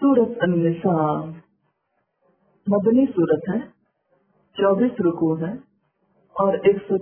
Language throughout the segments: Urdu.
सूरत अन्निसा मदनी सूरत है, 24 रुकू है और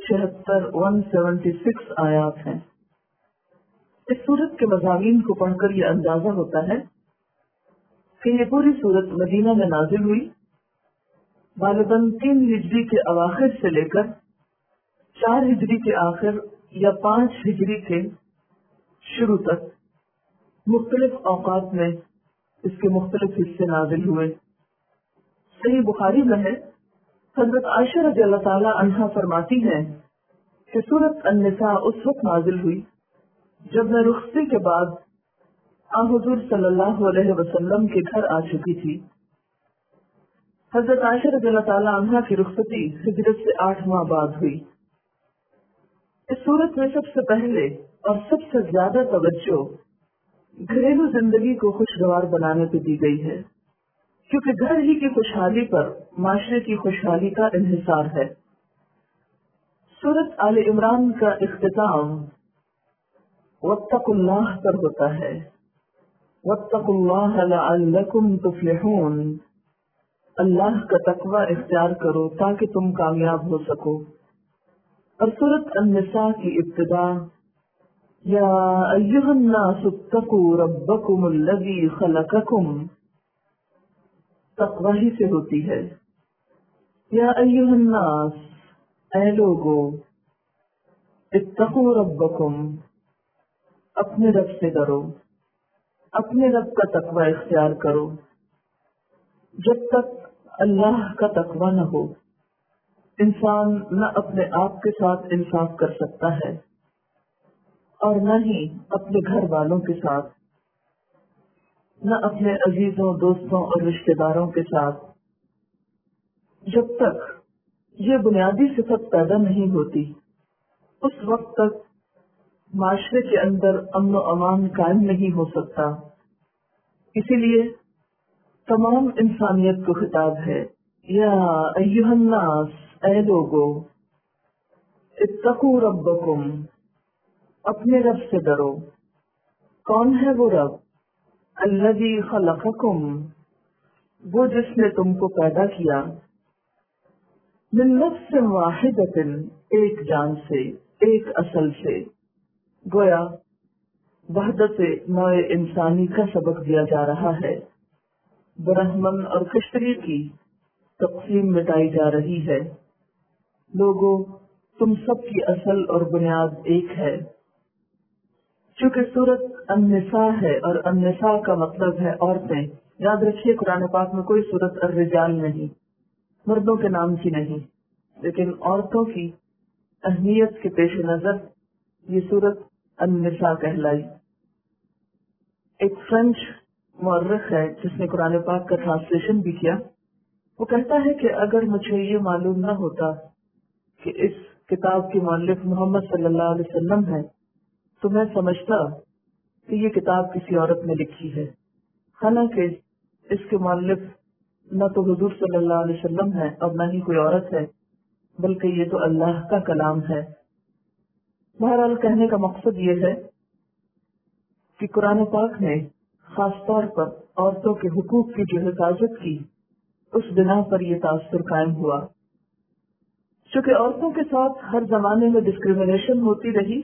176 आयात हैं। इस सूरत के मज़ामीन को पढ़कर ये अंदाजा होता है कि ये पूरी सूरत मदीना में नाजिल हुई। गालिबन 3 हिजरी के अवाखिर से लेकर 4 हिजरी के आखिर या 5 हिजरी के शुरू तक मुख्तलिफ औकात में इसके मुख्तलिफ हिस्से नाजिल हुए। सही बुखारी में है, हजरत आयशा रज़ियल्लाहु ताला अन्हा फरमाती हैं कि सूरत अन्निसा उस वक्त नाजिल हुई जब मैं रुखसती के बाद हुजूर सल्लल्लाहु अलैहि वसल्लम के घर आ चुकी थी। हजरत आयशा रज़ियल्लाहु ताला अन्हा की रुखसती हिजरत से 8 माह बाद हुई। इस सूरत में सबसे पहले और सबसे ज्यादा तवज्जो घरेलू जिंदगी को खुशगवार बनाने पे दी गई है, क्योंकि घर ही की खुशहाली पर माशरे की खुशहाली का इन्हिसार है। सूरत आले इमरान का इख्तिताम वत्तकुल्लाह पर होता है, वत्तकुल्लाह लअल्लकुम तुफ्लिहून, अल्लाह का तकवा इख्तियार करो ताकि तुम कामयाब हो सको। और सूरत अन्निसा की इब्तिदा या अय्युहन्नासुत्तकू रब्बकुमुल्लज़ी खलक़कुम तकवा ही से होती है। या अय्युहन्नास, ऐ लोगो, इत्तकू रब्बकुम, अपने रब से डरो, अपने रब का तकवा इख्तियार करो। जब तक अल्लाह का तकवा न हो, इंसान न अपने आप के साथ इंसाफ कर सकता है और न ही अपने घर वालों के साथ, न अपने अजीजों, दोस्तों और रिश्तेदारों के साथ। जब तक ये बुनियादी सिफत पैदा नहीं होती, उस वक्त तक माशरे के अंदर अमन व अमान कायम नहीं हो सकता। इसीलिए तमाम इंसानियत को खिताब है, या अय्युहन्नास, ऐ लोगो, इत्तकू रब्बकुम, अपने रब से डरो। कौन है वो रब? अल्लज़ी खलक़कुम, वो जिसने तुमको पैदा किया। मिन नफ्सिन वाहिदतिन, एक जान से, एक असल से। गोया वहदत नौए इंसानी का सबक दिया जा रहा है। ब्राह्मण और खिश्तरी की तक़सीम मिटाई जा रही है। लोगों, तुम सब की असल और बुनियाद एक है। चूँकि सूरत अन्निसा है और अन्निसा का मतलब है औरतें। याद रखिए, कुरान पाक में कोई सूरत अर्रिजाल नहीं, मर्दों के नाम की नहीं, लेकिन औरतों की अहमियत के पेश नजर ये सूरत अन्निसा कहलाई। एक फ्रेंच मौर्रिख है जिसने कुरान पाक का ट्रांसलेशन भी किया। वो कहता है कि अगर मुझे ये मालूम न होता कि इस किताब के मौलिफ मोहम्मद सल्लल्लाहु अलैहि वसल्लम है, तो मैं समझता कि ये किताब किसी औरत ने लिखी है। हालांकि इसके मौलिफ न तो हुजूर सल्लल्लाहु अलैहि वसल्लम है और न ही कोई औरत है, बल्कि ये तो अल्लाह का कलाम है। बहरहाल कहने का मकसद ये है कि कुरान पाक ने खास तौर पर औरतों के हुकूक की जो हिफाजत की, उस बिना पर यह तासुर कायम हुआ। चूँकि औरतों के साथ हर जमाने में डिस्क्रिमिनेशन होती रही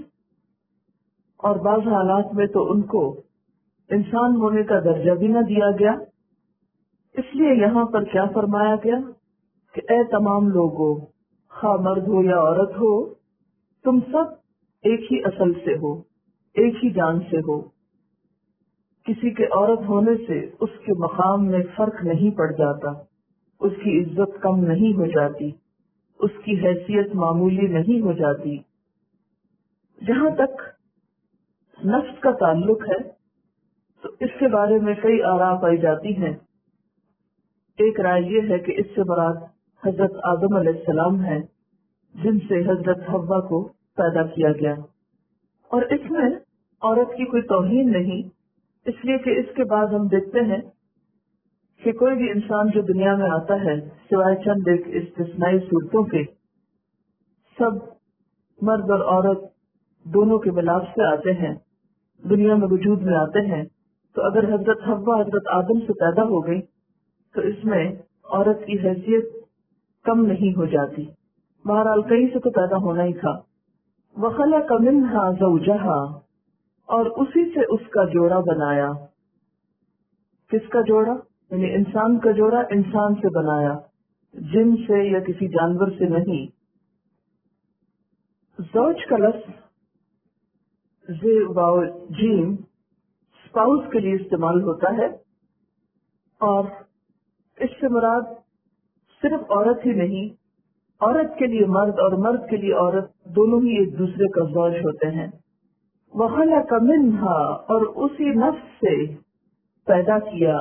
और बाज़ हालात में तो उनको इंसान होने का दर्जा भी न दिया गया, इसलिए यहाँ पर क्या फरमाया गया कि ए तमाम लोगों, खा मर्द हो या औरत हो, तुम सब एक ही असल से हो, एक ही जान से हो। किसी के औरत होने से उसके मकाम में फर्क नहीं पड़ जाता, उसकी इज्जत कम नहीं हो जाती, उसकी हैसियत मामूली नहीं हो जाती। जहाँ तक नफ्स का ताल्लुक है तो इसके बारे में कई आरा पाई जाती हैं। एक राय ये है कि इससे मुराद हजरत आदम अलैहिस्सलाम है, जिनसे हजरत हव्वा को पैदा किया गया। और इसमें औरत की कोई तौहीन नहीं, इसलिए कि इसके बाद हम देखते हैं कि कोई भी इंसान जो दुनिया में आता है, सिवाय चंद एक इस्तिस्नाई सूरतों के, सब मर्द और औरत दोनों के मिलाप से आते हैं, दुनिया में वजूद में आते हैं تو اگر حضرت حوا حضرت آدم سے پیدا ہو گئی تو اس میں عورت کی حیثیت کم نہیں ہو جاتی، بہرحال کہیں سے تو پیدا ہونا ہی تھا۔ وَخَلَقَ مِنْهَا زَوْجَهَا، اور اسی سے اس کا جوڑا بنایا۔ کس کا جوڑا؟ یعنی انسان کا جوڑا انسان سے بنایا، جن سے یا کسی جانور سے نہیں۔ زوج کا لفظ زی واو جیم اسپاؤس کے لیے استعمال ہوتا ہے، اور اس سے مراد صرف عورت ہی نہیں، عورت کے لیے مرد اور مرد کے لیے عورت دونوں ہی ایک دوسرے کا زوج ہوتے ہیں۔ وَخَلَقَ مِنْهَا، اور اسی نفس سے پیدا کیا،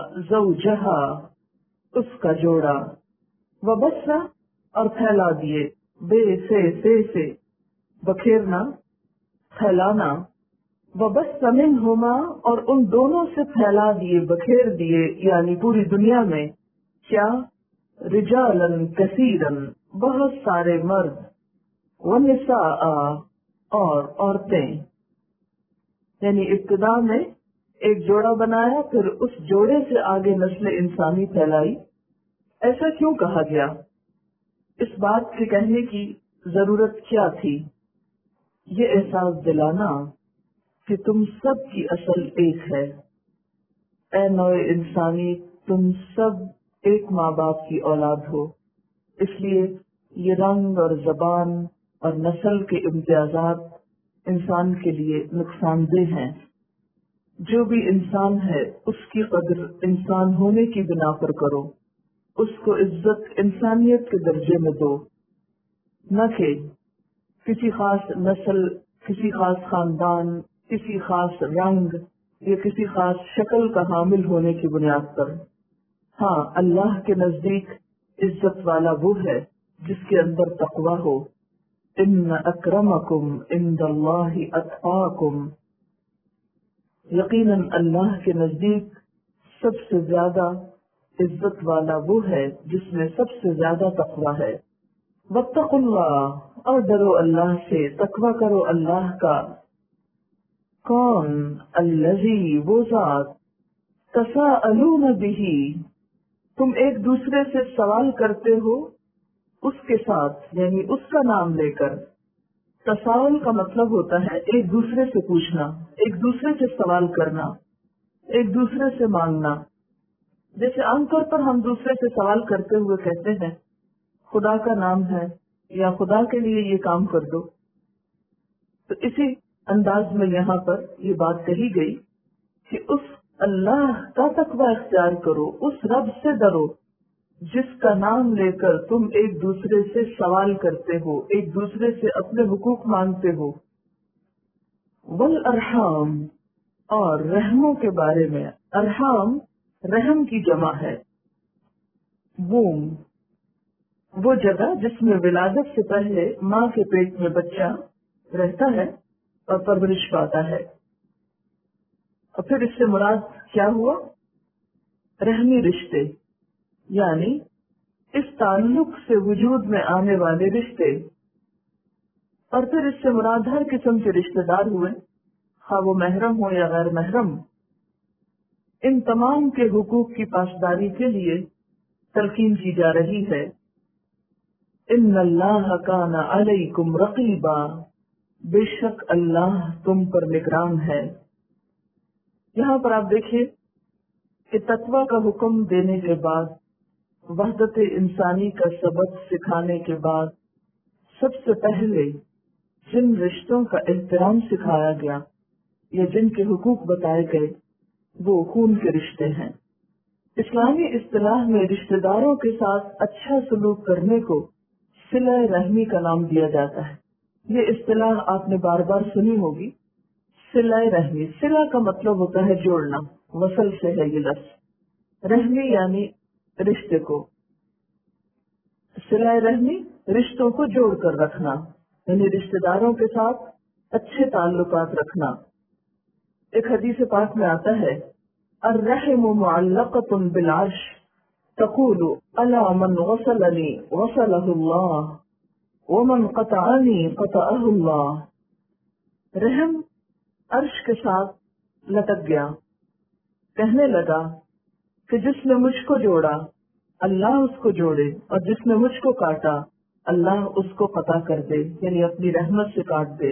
زوجہا، اس کا جوڑا، وَبَثَّ، اور پھیلا دیے، بے سے بکھیرنا، پھیلانا، وَبَثَّ مِنْهُمَا، اور ان دونوں سے پھیلا دیے، بکھیر دیے، یعنی پوری دنیا میں کیا؟ رجالاً کثیراً، بہت سارے مرد، ونساء، اور عورتیں۔ یعنی ابتدا میں ایک جوڑا بنایا، پھر اس جوڑے سے آگے نسل انسانی پھیلائی۔ ایسا کیوں کہا گیا؟ اس بات کے کہنے کی ضرورت کیا تھی؟ یہ احساس دلانا کہ تم سب کی اصل ایک ہے، اے نوع انسانی، تم سب ایک ماں باپ کی اولاد ہو، اس لیے یہ رنگ اور زبان اور نسل کے امتیازات انسان کے لیے نقصان دہ ہیں۔ جو بھی انسان ہے اس کی قدر انسان ہونے کی بنا پر کرو، اس کو عزت انسانیت کے درجے میں دو، نہ کہ کسی خاص نسل، کسی خاص خاندان، کسی خاص رنگ یا کسی خاص شکل کا حامل ہونے کی بنیاد پر۔ ہاں، اللہ کے نزدیک عزت والا وہ ہے جس کے اندر تقویٰ ہو۔ ان اکرمکم عند اللہ اتقاکم، یقیناً اللہ کے نزدیک سب سے زیادہ عزت والا وہ ہے جس میں سب سے زیادہ تقویٰ ہے۔ واتقوا اللہ، اور ڈرو اللہ سے، تقویٰ کرو اللہ کا۔ کون؟ الذی، وہ ذات، تساءلون بہ، تم ایک دوسرے سے سوال کرتے ہو اس کے ساتھ، یعنی اس کا نام لے کر۔ تساؤل کا مطلب ہوتا ہے ایک دوسرے سے پوچھنا، ایک دوسرے سے سوال کرنا، ایک دوسرے سے مانگنا۔ جیسے عام طور پر ہم دوسرے سے سوال کرتے ہوئے کہتے ہیں خدا کا نام ہے یا خدا کے لیے یہ کام کر دو، تو اسی انداز میں یہاں پر یہ بات کہی گئی کہ اس اللہ کا تقویٰ اختیار کرو، اس رب سے ڈرو جس کا نام لے کر تم ایک دوسرے سے سوال کرتے ہو، ایک دوسرے سے اپنے حقوق مانگتے ہو۔ والارحام، اور رحموں کے بارے میں۔ ارحام رحم کی جمع ہے۔ ووم، وہ جگہ جس میں ولادت سے پہلے ماں کے پیٹ میں بچہ رہتا ہے اور پرورش پاتا ہے، اور پھر اس سے مراد کیا ہوا؟ رحمی رشتے، یعنی اس تعلق سے وجود میں آنے والے رشتے، اور پھر اس سے مراد ہر قسم کے رشتے دار ہوئے، خواہ وہ محرم ہو یا غیر محرم۔ ان تمام کے حقوق کی پاسداری کے لیے تلقین کی جا رہی ہے۔ ان اللہ کان علیکم رقیبا، بے شک اللہ تم پر نگران ہے۔ یہاں پر آپ دیکھیے کہ تقویٰ کا حکم دینے کے بعد، وحدت انسانی کا سبق سکھانے کے بعد، سب سے پہلے جن رشتوں کا احترام سکھایا گیا یا جن کے حقوق بتائے گئے وہ خون کے رشتے ہیں۔ اسلامی اصطلاح میں رشتہ داروں کے ساتھ اچھا سلوک کرنے کو صلہ رحمی کا نام دیا جاتا ہے۔ یہ اصطلاح آپ نے بار بار سنی ہوگی، صلہ رحمی۔ صلہ کا مطلب ہوتا ہے جوڑنا، وصل سے ہے یہ لفظ۔ رحمی یعنی رشتے کو، صلہ رحمی رشتوں کو جوڑ کر رکھنا، یعنی رشتہ داروں کے ساتھ اچھے تعلقات رکھنا۔ ایک حدیث پاک میں آتا ہے الرحم معلقۃ بالعرش تقول الا من غسلنی غسلہ اللہ ومن قطعنی قطعہ اللہ۔ رحم عرش کے ساتھ لٹک گیا، کہنے لگا کہ جس نے مجھ کو جوڑا اللہ اس کو جوڑے، اور جس نے مجھ کو کاٹا اللہ اس کو قطع کر دے، یعنی اپنی رحمت سے کاٹ دے۔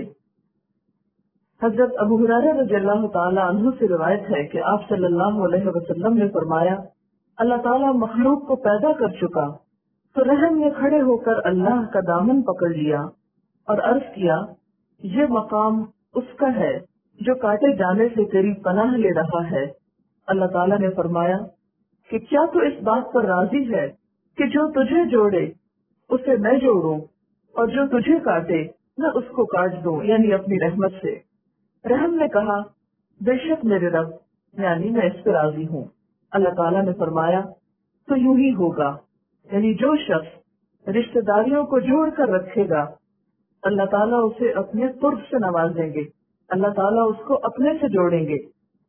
حضرت ابو ہریرہ رضی اللہ تعالی عنہ سے روایت ہے کہ آپ صلی اللہ علیہ وسلم نے فرمایا، اللہ تعالیٰ مخلوق کو پیدا کر چکا تو رحم میں کھڑے ہو کر اللہ کا دامن پکڑ لیا اور عرض کیا، یہ مقام اس کا ہے جو کاٹے جانے سے تیری پناہ لے رہا ہے۔ اللہ تعالیٰ نے فرمایا کہ کیا تو اس بات پر راضی ہے کہ جو تجھے جوڑے اسے میں جوڑوں، اور جو تجھے کاٹے میں اس کو کاٹ دوں، یعنی اپنی رحمت سے۔ رحم نے کہا، بے شک میرے رب، یعنی میں اس پہ راضی ہوں۔ اللہ تعالیٰ نے فرمایا تو یوں ہی ہوگا، یعنی جو شخص رشتہ داریوں کو جوڑ کر رکھے گا اللہ تعالیٰ اسے اپنے قرب سے نوازیں گے، اللہ تعالیٰ اس کو اپنے سے جوڑیں گے،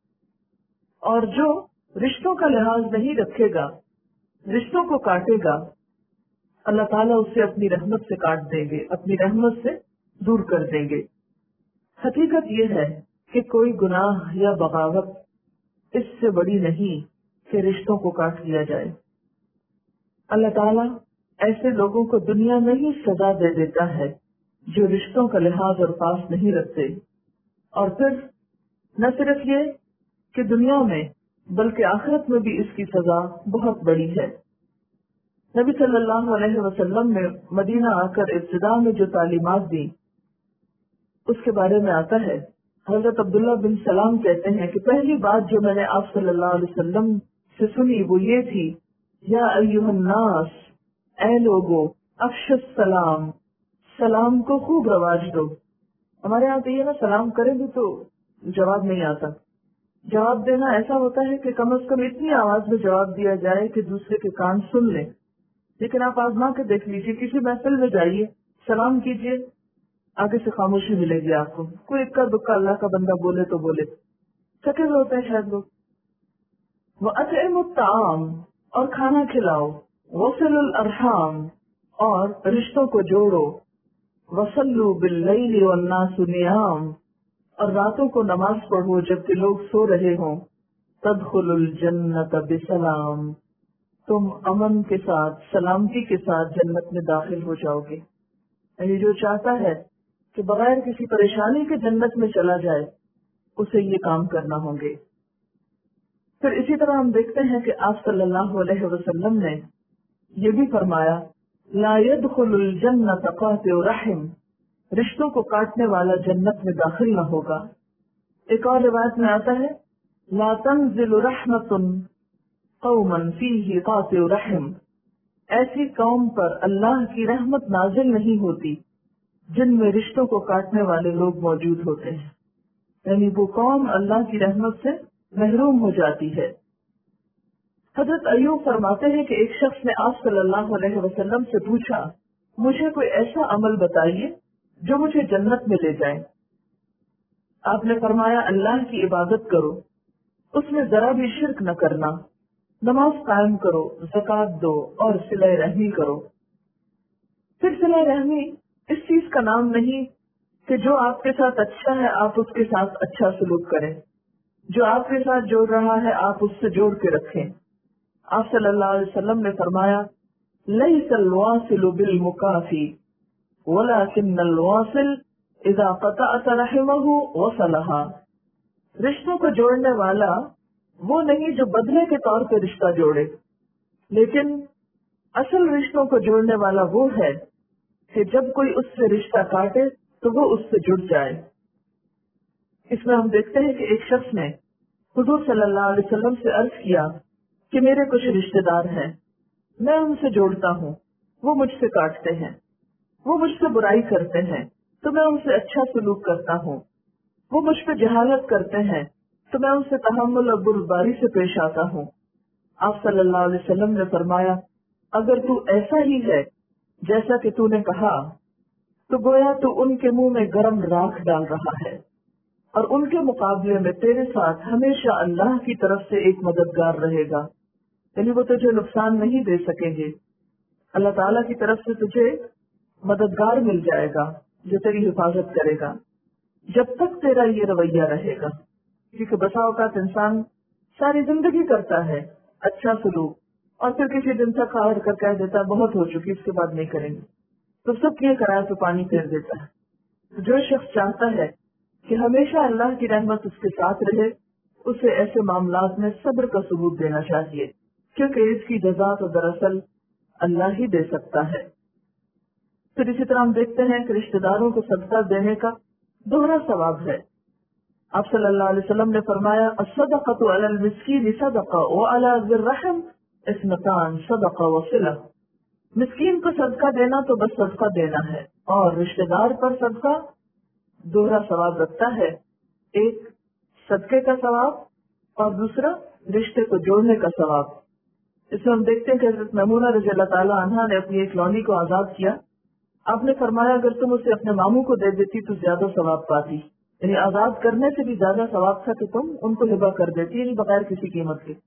اور جو رشتوں کا لحاظ نہیں رکھے گا، رشتوں کو کاٹے گا، اللہ تعالیٰ اسے اپنی رحمت سے کاٹ دیں گے، اپنی رحمت سے دور کر دیں گے۔ حقیقت یہ ہے کہ کوئی گناہ یا بغاوت اس سے بڑی نہیں کہ رشتوں کو کاٹ لیا جائے۔ اللہ تعالیٰ ایسے لوگوں کو دنیا میں ہی سزا دے دیتا ہے جو رشتوں کا لحاظ اور پاس نہیں رکھتے، اور پھر نہ صرف یہ کہ دنیا میں بلکہ آخرت میں بھی اس کی سزا بہت بڑی ہے۔ نبی صلی اللہ علیہ وسلم نے مدینہ آ کر ابتدا میں جو تعلیمات دی اس کے بارے میں آتا ہے، حضرت عبداللہ بن سلام کہتے ہیں کہ پہلی بات جو میں نے آپ صلی اللہ علیہ وسلم سے سنی وہ یہ تھی، یا ایھا الناس، اے لوگو، افش السلام، سلام کو خوب رواج دو۔ ہمارے یہاں تو یہ نا سلام کریں بھی تو جواب نہیں آتا۔ جواب دینا ایسا ہوتا ہے کہ کم از کم اتنی آواز میں جواب دیا جائے کہ دوسرے کے کان سن لیں، لیکن آپ آزما کے دیکھ لیجئے، کسی محفل میں جائیے، سلام کیجئے، آگے سے خاموشی ملے گی آپ کو، کوئی اکا دکا اللہ کا بندہ بولے تو بولے، تھکے ہوئے ہوتے ہیں شاید لوگ۔ وَأَطْعِمُوا الطَّعَامَ، اور کھانا کھلاؤ، وَصِلُوا الْأَرْحَامَ، اور رشتوں کو جوڑو، وَصَلُّوا بِاللَّيْلِ وَالنَّاسُ نِيَامٌ، اور راتوں کو نماز پڑھو جبکہ لوگ سو رہے ہوں، تَدْخُلُوا الْجَنَّةَ بِسَلَامٍ، تم امن کے ساتھ، سلامتی کے ساتھ جنت میں داخل ہو جاؤ گے۔ یعنی جو چاہتا ہے کہ بغیر کسی پریشانی کے جنت میں چلا جائے اسے یہ کام کرنا ہوں گے۔ پھر اسی طرح ہم دیکھتے ہیں کہ آپ صلی اللہ علیہ وسلم نے یہ بھی فرمایا، لا يدخل الجنت قاطع رحم، رشتوں کو کاٹنے والا جنت میں داخل نہ ہوگا۔ ایک اور روایت میں آتا ہے، لا تنزل رحمت قوما فیہ قاطع رحم، ایسی قوم پر اللہ کی رحمت نازل نہیں ہوتی جن میں رشتوں کو کاٹنے والے لوگ موجود ہوتے ہیں، یعنی وہ قوم اللہ کی رحمت سے محروم ہو جاتی ہے۔ حضرت ایوب فرماتے ہیں کہ ایک شخص نے آپ صلی اللہ علیہ وسلم سے پوچھا، مجھے کوئی ایسا عمل بتائیے جو مجھے جنت میں لے جائے۔ آپ نے فرمایا، اللہ کی عبادت کرو، اس میں ذرا بھی شرک نہ کرنا، نماز قائم کرو، زکوٰۃ دو اور صلہ رحمی کرو۔ پھر صلہ رحمی اس چیز کا نام نہیں کہ جو آپ کے ساتھ اچھا ہے آپ اس کے ساتھ اچھا سلوک کریں، جو آپ کے ساتھ جوڑ رہا ہے آپ اس سے جوڑ کے رکھیں۔ آپ صلی اللہ علیہ وسلم نے فرمایا، لیس الواصل بالمکافی ولکن الواصل اذا قطعت رحمہ وصلها، رشتوں کو جوڑنے والا وہ نہیں جو بدلے کے طور پہ رشتہ جوڑے، لیکن اصل رشتوں کو جوڑنے والا وہ ہے کہ جب کوئی اس سے رشتہ کاٹے تو وہ اس سے جڑ جائے۔ اس میں ہم دیکھتے ہیں کہ ایک شخص نے حضور صلی اللہ علیہ وسلم سے عرض کیا کہ میرے کچھ رشتہ دار ہیں، میں ان سے جوڑتا ہوں، وہ مجھ سے کاٹتے ہیں، وہ مجھ سے برائی کرتے ہیں تو میں ان سے اچھا سلوک کرتا ہوں، وہ مجھ پہ جہالت کرتے ہیں تو میں ان سے تحمل اور بردباری سے پیش آتا ہوں۔ آپ صلی اللہ علیہ وسلم نے فرمایا، اگر تو ایسا ہی ہے جیسا کہ تو نے کہا تو گویا تو ان کے منہ میں گرم راکھ ڈال رہا ہے، اور ان کے مقابلے میں تیرے ساتھ ہمیشہ اللہ کی طرف سے ایک مددگار رہے گا، یعنی وہ تجھے نقصان نہیں دے سکیں گے، اللہ تعالیٰ کی طرف سے تجھے مددگار مل جائے گا جو تیری حفاظت کرے گا جب تک تیرا یہ رویہ رہے گا۔ کیونکہ بسا اوقات انسان ساری زندگی کرتا ہے اچھا سلوک، اور پھر کسی دن تک ہار کر کہہ دیتا ہے بہت ہو چکی، اس کے بعد نہیں کریں گے، تو سب کیے کرایا تو پانی پھیر دیتا ہے۔ جو شخص چاہتا ہے کہ ہمیشہ اللہ کی رحمت اس کے ساتھ رہے، اسے ایسے معاملات میں صبر کا ثبوت دینا چاہیے، کیونکہ اس کی جزا تو دراصل اللہ ہی دے سکتا ہے۔ پھر اسی طرح ہم دیکھتے ہیں کہ رشتہ داروں کو صدقہ دینے کا دوہرا ثواب ہے۔ آپ صلی اللہ علیہ وسلم نے فرمایا الصدقۃ علی المسکین صدقہ وعلی ذی الرحم اثنتان صدقہ وصلہ۔ مسکین کو صدقہ دینا تو بس صدقہ دینا ہے، اور رشتہ دار پر صدقہ دوہرا ثواب رکھتا ہے، ایک صدقے کا ثواب اور دوسرا رشتے کو جوڑنے کا ثواب۔ اس میں ہم دیکھتے ہیں کہ حضرت میمونہ رضی اللہ تعالیٰ عنہا نے اپنی ایک لونی کو آزاد کیا۔ آپ نے فرمایا اگر تم اسے اپنے ماموں کو دے دیتی تو زیادہ ثواب پاتی، یعنی آزاد کرنے سے بھی زیادہ ثواب تھا کہ تم ان کو ہبہ کر دیتی، یعنی بغیر کسی قیمت کے۔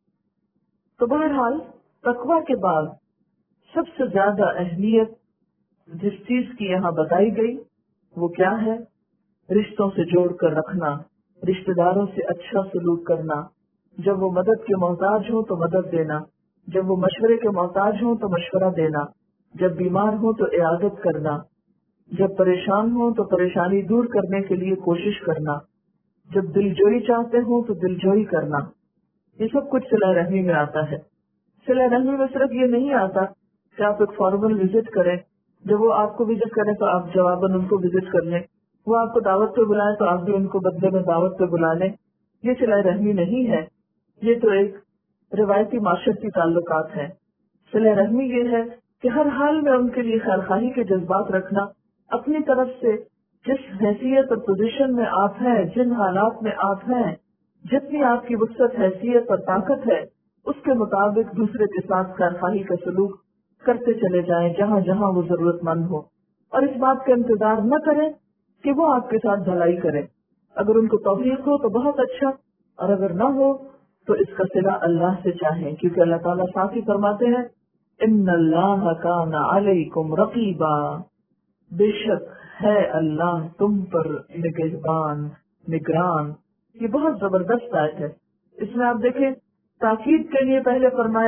تو بہرحال تقویٰ کے بعد سب سے زیادہ اہمیت جس چیز کی یہاں بتائی گئی وہ کیا ہے؟ رشتوں سے جوڑ کر رکھنا، رشتہ داروں سے اچھا سلوک کرنا، جب وہ مدد کے محتاج ہوں تو مدد دینا، جب وہ مشورے کے محتاج ہوں تو مشورہ دینا، جب بیمار ہوں تو عیادت کرنا، جب پریشان ہوں تو پریشانی دور کرنے کے لیے کوشش کرنا، جب دل جوئی چاہتے ہوں تو دل جوئی کرنا، یہ سب کچھ صلہ رحمی میں آتا ہے۔ صلہ رحمی میں صرف یہ نہیں آتا کہ آپ ایک فارمل وزٹ کریں، جب وہ آپ کو وزٹ کریں تو آپ جواباً ان کو وزٹ کر لیں، وہ آپ کو دعوت پہ بلائیں تو آپ بھی ان کو بدلے میں دعوت پہ بلا لیں، یہ صلہ رحمی نہیں ہے، یہ تو ایک روایتی معاشرتی تعلقات ہیں۔ صلہ رحمی یہ ہے کہ ہر حال میں ان کے لیے خیرخواہی کے جذبات رکھنا، اپنی طرف سے جس حیثیت اور پوزیشن میں آپ ہیں، جن حالات میں آپ ہیں، جتنی آپ کی وسعت حیثیت اور طاقت ہے اس کے مطابق دوسرے کے ساتھ خیرخواہی کا سلوک کرتے چلے جائیں جہاں جہاں وہ ضرورت مند ہو، اور اس بات کا انتظار نہ کریں کہ وہ آپ کے ساتھ بھلائی کریں۔ اگر ان کو توفیق ہو تو بہت اچھا، اور اگر نہ ہو تو اس کا صلہ اللہ سے چاہیں، کیونکہ اللہ تعالیٰ صاف ہی فرماتے ہیں ان اللہ کان علیکم رقیبا، بے شک ہے اللہ تم پر نگہبان، نگران۔ یہ بہت زبردست آیت ہے۔ اس میں آپ دیکھیں تاکید کے لیے پہلے فرمایا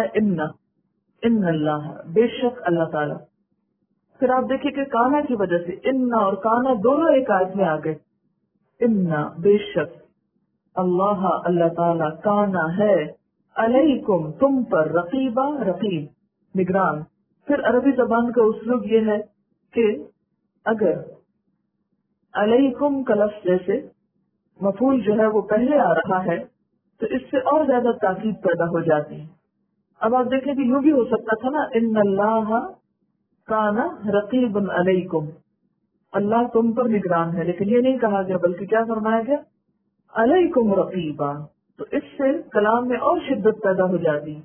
ان اللہ، بے شک اللہ تعالیٰ، پھر آپ دیکھیں کہ کانا کی وجہ سے ان اور کانا دونوں ایک آیت میں آ گئے۔ ان بے شک اللہ، اللہ تعالیٰ، کانا ہے، علیکم تم پر، رقیبا رقیب نگران۔ پھر عربی زبان کا اسلوب یہ ہے کہ اگر علیکم کا لفظ جیسے مفعول جو ہے وہ پہلے آ رہا ہے تو اس سے اور زیادہ تاکید پیدا ہو جاتی ہے۔ اب آپ دیکھیں کہ یوں بھی ہو سکتا تھا نا ان اللہ کانا رقیب علیکم، اللہ تم پر نگران ہے، لیکن یہ نہیں کہا گیا بلکہ کیا فرمایا گیا علیکم رقیبا، تو اس سے کلام میں اور شدت پیدا ہو جاتی۔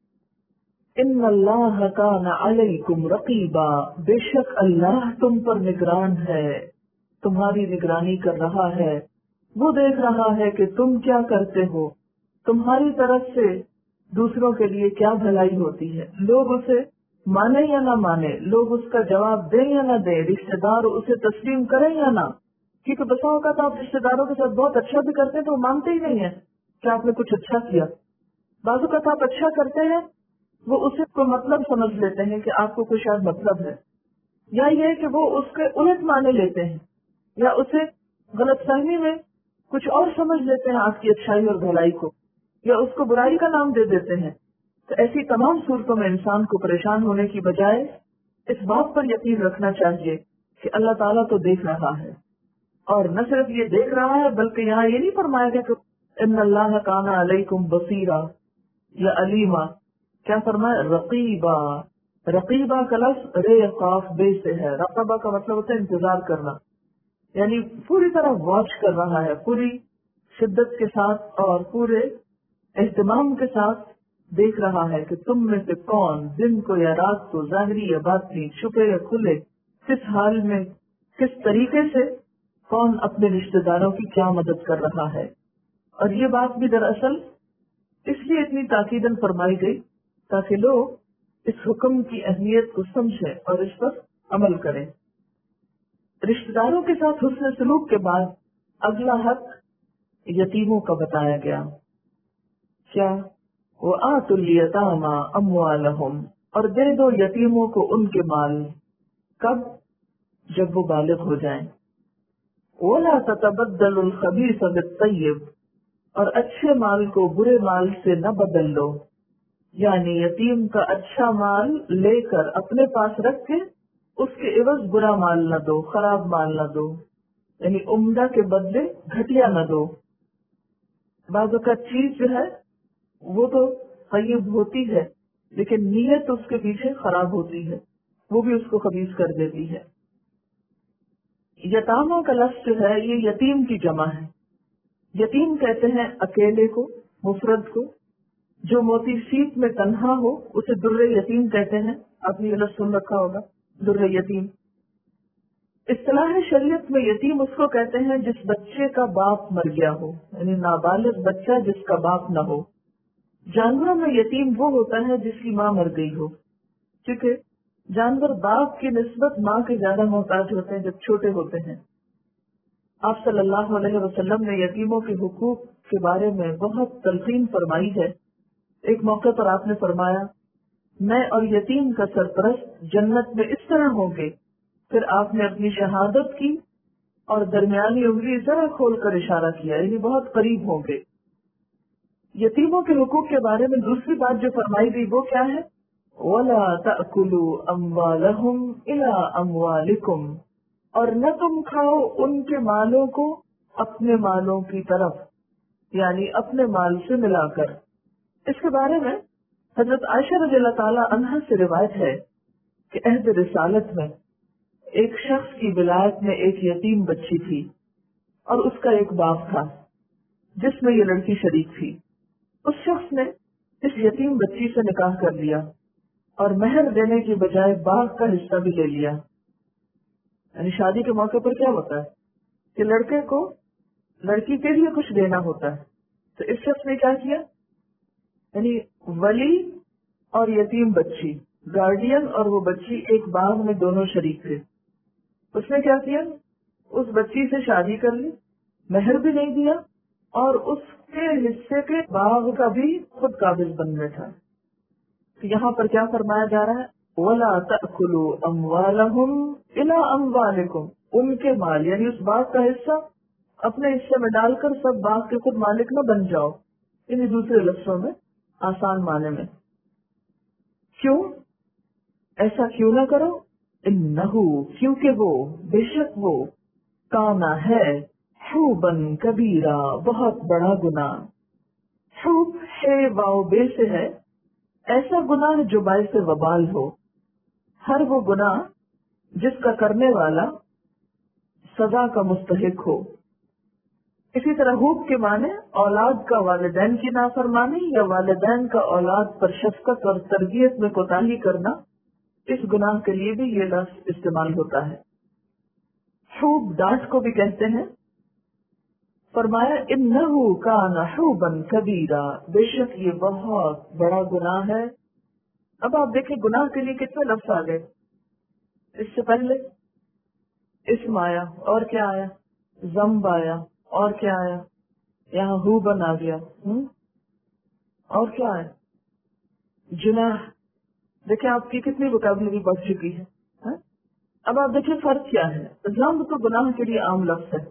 ان اللہ کان علیکم رقیبا، بے شک اللہ تم پر نگران ہے، تمہاری نگرانی کر رہا ہے، وہ دیکھ رہا ہے کہ تم کیا کرتے ہو، تمہاری طرف سے دوسروں کے لیے کیا بھلائی ہوتی ہے، لوگ اسے مانے یا نہ مانے، لوگ اس کا جواب دیں یا نہ دیں، رشتے دار اسے تسلیم کریں یا نہ، کیونکہ بسا اوقات آپ رشتے داروں کے ساتھ بہت اچھا بھی کرتے ہیں تو وہ مانتے ہی نہیں ہیں کہ آپ نے کچھ اچھا کیا۔ بعض اوقات آپ اچھا کرتے ہیں وہ اسے کوئی مطلب سمجھ لیتے ہیں کہ آپ کو کوئی شاید مطلب ہے، یا یہ کہ وہ اس کے الٹ مانے لیتے ہیں یا اسے غلط فہمی میں کچھ اور سمجھ لیتے ہیں آپ کی اچھائی اور بھلائی کو، یا اس کو برائی کا نام دے دیتے ہیں۔ تو ایسی تمام صورتوں میں انسان کو پریشان ہونے کی بجائے اس بات پر یقین رکھنا چاہیے کہ اللہ تعالیٰ تو دیکھ رہا ہے، اور نہ صرف یہ دیکھ رہا ہے بلکہ یہاں یہ نہیں فرمایا گیا کہ ان اللہ کان علیکم بصیرا یا علیما، کیا فرمایا رقیبا۔ رقیبا کا لفظ رے قاف بے سے ہے، رقبہ کا مطلب ہوتا ہے انتظار کرنا، یعنی پوری طرح واچ کر رہا ہے، پوری شدت کے ساتھ اور پورے اہتمام کے ساتھ دیکھ رہا ہے کہ تم میں سے کون دن کو یا رات کو، ظاہری یا باطنی، چھپے یا کھلے، کس حال میں، کس طریقے سے کون اپنے رشتہ داروں کی کیا مدد کر رہا ہے۔ اور یہ بات بھی دراصل اس لیے اتنی تاکیداً فرمائی گئی تاکہ لوگ اس حکم کی اہمیت کو سمجھیں اور اس پر عمل کریں۔ رشتہ داروں کے ساتھ حسن سلوک کے بعد اگلا حق یتیموں کا بتایا گیا۔ کیا وآتوا الیتامی اموالہم، اور دے دو یتیموں کو ان کے مال، کب؟ جب وہ بالغ ہو جائیں۔ ولا تتبدلوا الخبیث بالطیب، اور اچھے مال کو برے مال سے نہ بدل لو، یعنی یتیم کا اچھا مال لے کر اپنے پاس رکھ کے اس کے عوض برا مال نہ دو، خراب مال نہ دو، یعنی عمدہ کے بدلے گھٹیا نہ دو۔ بعض اوقات چیز جو ہے وہ تو طیب ہوتی ہے لیکن نیت اس کے پیچھے خراب ہوتی ہے، وہ بھی اس کو خبیث کر دیتی ہے۔ یتاموں کا لفظ جو ہے یہ یتیم کی جمع ہے۔ یتیم کہتے ہیں اکیلے کو، مفرد کو، جو موتی سیپ میں تنہا ہو اسے در یتیم کہتے ہیں۔ آپ نے یہ لفظ سن رکھا ہوگا، در یتیم۔ اصطلاح شریعت میں یتیم اس کو کہتے ہیں جس بچے کا باپ مر گیا ہو، یعنی نابالغ بچہ جس کا باپ نہ ہو۔ جانوروں میں یتیم وہ ہوتا ہے جس کی ماں مر گئی ہو، کیونکہ جانور باپ کی نسبت ماں کے زیادہ محتاج ہوتے ہیں جب چھوٹے ہوتے ہیں۔ آپ صلی اللہ علیہ وسلم نے یتیموں کے حقوق کے بارے میں بہت تلقین فرمائی ہے۔ ایک موقع پر آپ نے فرمایا، میں اور یتیم کا سرپرست جنت میں اس طرح ہوں گے۔ پھر آپ نے اپنی شہادت کی اور درمیانی انگلی ذرا کھول کر اشارہ کیا، یعنی بہت قریب ہوں گے۔ یتیموں کے حقوق کے بارے میں دوسری بات جو فرمائی گئی وہ کیا ہے؟ وَلَا تَأْكُلُوا أَمْوَالَهُمْ إِلَىٰ أَمْوَالِكُمْ، اور نہ تم کھاؤ ان کے مالوں کو اپنے مالوں کی طرف، یعنی اپنے مال سے ملا کر۔ اس کے بارے میں حضرت عائشہ رضی اللہ تعالی عنہا سے روایت ہے کہ عہد رسالت میں ایک شخص کی ولایت میں ایک یتیم بچی تھی اور اس کا ایک باپ تھا جس میں یہ لڑکی شریک تھی۔ اس شخص نے اس یتیم بچی سے نکاح کر لیا اور مہر دینے کی بجائے باغ کا حصہ بھی لے لیا۔ یعنی شادی کے موقع پر کیا ہوتا ہے کہ لڑکے کو لڑکی کے لیے کچھ دینا ہوتا ہے، تو اس شخص نے کیا کیا، یعنی ولی اور یتیم بچی، گارڈین اور وہ بچی ایک باغ میں دونوں شریک تھے۔ اس نے کیا کیا، اس بچی سے شادی کر لی، مہر بھی نہیں دیا اور اس کے حصے کے باغ کا بھی خود قابض بن بیٹھا۔ تو یہاں پر کیا فرمایا جا رہا ہے، وَلَا تَأْكُلُوا أَمْوَالَهُمْ إِلَىٰ أَمْوَالِكُمْ، ان کے مال یعنی اس باغ کا حصہ اپنے حصے میں ڈال کر سب باغ کے خود مالک نہ بن جاؤ، یعنی دوسرے لفظوں میں آسان معنی میں۔ کیوں ایسا کیوں نہ کرو، انہو کیونکہ وہ، بے شک وہ، کانا ہے، حوبن کبیرہ بہت بڑا گناہ۔ حوب ہے واو بے سے ہے، ایسا گناہ جو باعث وبال ہو، ہر وہ گناہ جس کا کرنے والا سزا کا مستحق ہو۔ اسی طرح حوب کے معنی اولاد کا والدین کی نافرمانی یا والدین کا اولاد پر شفقت اور تربیت میں کوتاہی کرنا، اس گناہ کے لیے بھی یہ لفظ استعمال ہوتا ہے۔ حوب ڈانٹ کو بھی کہتے ہیں۔ فرمایا انہو کان حوبن کبیرہ، بے شک یہ بہت بڑا گناہ ہے۔ اب آپ دیکھیں گناہ کے لیے کتنے لفظ آ گئے۔ اس سے پہلے اسم آیا، اور کیا آیا، ذنب آیا، اور کیا آیا، یہاں حوبن آ گیا، اور کیا آیا، جناح۔ دیکھیں آپ کی کتنی وکیبلری بڑھ چکی ہے۔ اب آپ دیکھیں فرق کیا ہے۔ ذنب تو گناہ کے لیے عام لفظ ہے،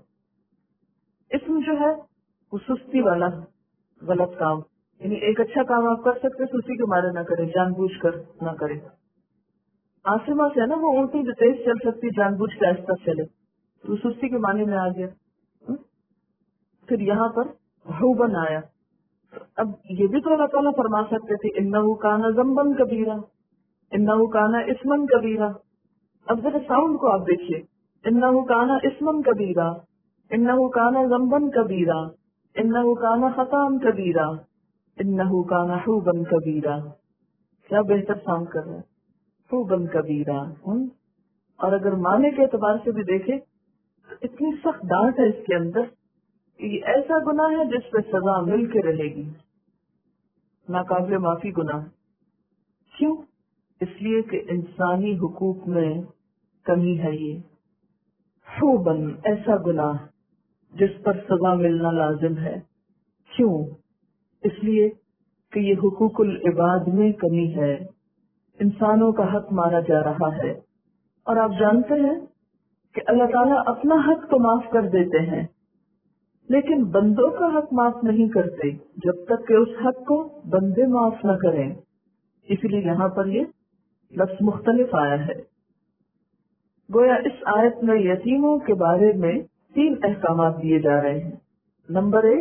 اسم جو ہے وہ سستی والا غلط کام، یعنی ایک اچھا کام آپ کر سکتے سستی کے مارے نہ کریں، جان بوجھ کر نہ کریں۔ آسمہ سے ہے نا وہ اونٹنی جو تیز چل سکتی جان بوجھ کے آہستہ چلے، تو سستی کے معنی میں آ گیا۔ پھر یہاں پر حوبن آیا، اب یہ بھی تو اللہ تعالیٰ فرما سکتے تھے انہو کانا ذنبن کبیرہ، انہو کانا اسمن کبیرہ۔ اب ذرا ساؤنڈ کو آپ دیکھیے، انہو کانا اسمن کبیرہ، انہو کانا ذنبن کبیرہ، انہو کانا خطأً کبیرہ، انہو کانا حوبن کبیرہ۔ کیا بہتر ساؤنڈ کر رہے ہیں، حوبن کبیرہ۔ اور اگر معنی کے اعتبار سے بھی دیکھیں تو اتنی سخت ڈانٹ ہے اس کے اندر، یہ ایسا گناہ ہے جس پہ سزا مل کے رہے گی، ناقابل معافی گناہ۔ کیوں؟ اس لیے کہ انسانی حقوق میں کمی ہے۔ یہ حوبن ایسا گناہ جس پر سزا ملنا لازم ہے۔ کیوں؟ اس لیے کہ یہ حقوق العباد میں کمی ہے، انسانوں کا حق مارا جا رہا ہے. اور آپ جانتے ہیں کہ اللہ تعالیٰ اپنا حق تو معاف کر دیتے ہیں لیکن بندوں کا حق معاف نہیں کرتے جب تک کہ اس حق کو بندے معاف نہ کریں. اسی لیے یہاں پر یہ لفظ مختلف آیا ہے. گویا اس آیت میں یتیموں کے بارے میں 3 احکامات دیے جا رہے ہیں. نمبر 1،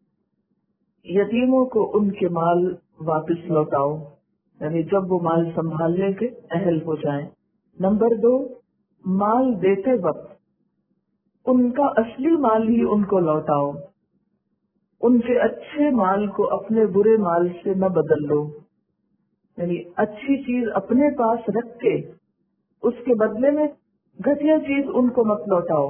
یتیموں کو ان کے مال واپس لوٹاؤ، یعنی جب وہ مال سنبھالنے کے اہل ہو جائیں. نمبر 2، مال دیتے وقت ان کا اصلی مال ہی ان کو لوٹاؤ، ان کے اچھے مال کو اپنے برے مال سے نہ بدل لو، یعنی اچھی چیز اپنے پاس رکھ کے اس کے بدلے میں گھٹیا چیز ان کو مت لوٹاؤ.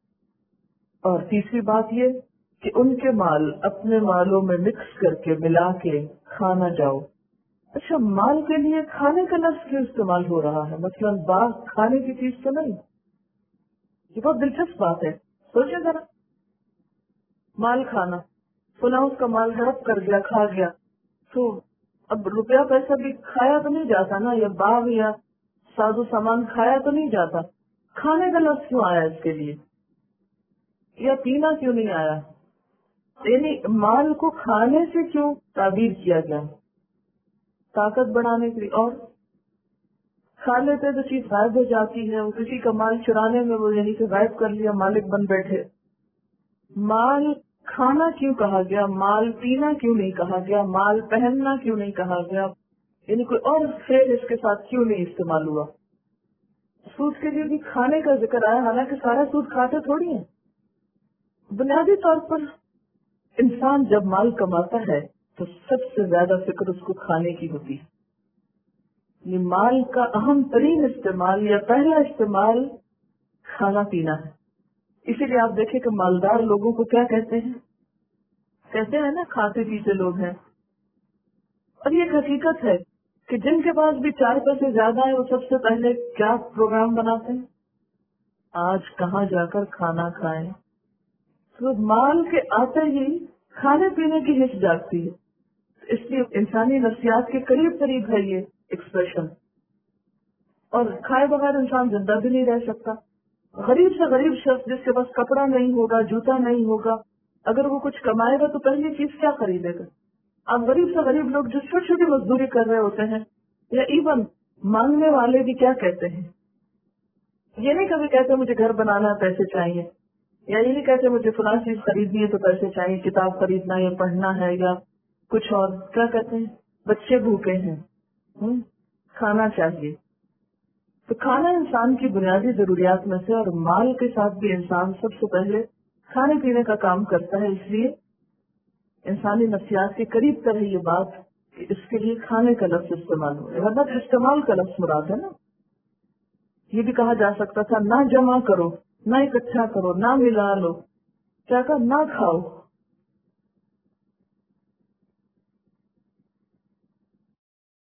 اور تیسری بات یہ کہ ان کے مال اپنے مالوں میں مکس کر کے ملا کے کھانا جاؤ. اچھا، مال کے لیے کھانے کا لفظ کیوں استعمال ہو رہا ہے؟ مثلا باغ کھانے کی چیز تو نہیں. یہ بہت دلچسپ بات ہے. سوچے ذرا، مال کھانا، فلاں اس کا مال ہڑپ کر گیا، کھا گیا، تو اب روپیہ پیسہ بھی کھایا تو نہیں جاتا نا، یا باغ یا ساز و سامان کھایا تو نہیں جاتا. کھانے کا لفظ کیوں آیا اس کے لیے؟ یا پینا کیوں نہیں آیا؟ یعنی مال کو کھانے سے کیوں تعبیر کیا گیا؟ طاقت بڑھانے کے لیے. اور کھا لیتے تو چیز غائب ہو جاتی ہے. وہ کسی کا مال چرانے میں وہ یعنی کہ غائب کر لیا، مالک بن بیٹھے. مال کھانا کیوں کہا گیا؟ مال پینا کیوں نہیں کہا گیا؟ مال پہننا کیوں نہیں کہا گیا؟ یعنی کوئی اور فعل اس کے ساتھ کیوں نہیں استعمال ہوا؟ سود کے لیے بھی کھانے کا ذکر آیا، حالانکہ سارا سود کھاتے تھوڑی ہیں. بنیادی طور پر انسان جب مال کماتا ہے تو سب سے زیادہ فکر اس کو کھانے کی ہوتی ہے. یہ مال کا اہم ترین استعمال یا پہلا استعمال کھانا پینا ہے. اسی لیے آپ دیکھیں کہ مالدار لوگوں کو کیا کہتے ہیں؟ کہتے ہیں نا کھاتے پیتے لوگ ہیں. اور یہ ایک حقیقت ہے کہ جن کے پاس بھی 4 پیسے زیادہ ہیں وہ سب سے پہلے کیا پروگرام بناتے ہیں؟ آج کہاں جا کر کھانا کھائیں. تو مال کے آتے ہی کھانے پینے کی حس جاگتی ہے. اس لیے انسانی نفسیات کے قریب قریب ہے یہ ایکسپریشن. اور کھائے بغیر انسان زندہ بھی نہیں رہ سکتا. غریب سے غریب شخص جس کے پاس کپڑا نہیں ہوگا، جوتا نہیں ہوگا، اگر وہ کچھ کمائے گا تو پہلی چیز کیا خریدے گا؟ اب غریب سے غریب لوگ جو چھوٹی چھوٹی مزدوری کر رہے ہوتے ہیں یا ایون مانگنے والے بھی کیا کہتے ہیں؟ یہ نہیں کبھی کہتے مجھے گھر بنانا ہے پیسے چاہیے، یا یہ نہیں کہتے مجھے فلاں چیز خریدنی ہے تو پیسے چاہیے، کتاب خریدنا یا پڑھنا ہے یا کچھ اور. کیا کہتے ہیں؟ بچے بھوکے ہیں، کھانا چاہیے. تو کھانا انسان کی بنیادی ضروریات میں سے، اور مال کے ساتھ بھی انسان سب سے پہلے کھانے پینے کا کام کرتا ہے. اس لیے انسانی نفسیات کے قریب تر ہے یہ بات کہ اس کے لیے کھانے کا لفظ استعمال ہو. مطلب استعمال کا لفظ مراد ہے نا. یہ بھی کہا جا سکتا تھا نہ جمع کرو، نہ اکٹھا کرو، نہ ملا لو. کیا کہا؟ نہ کھاؤ.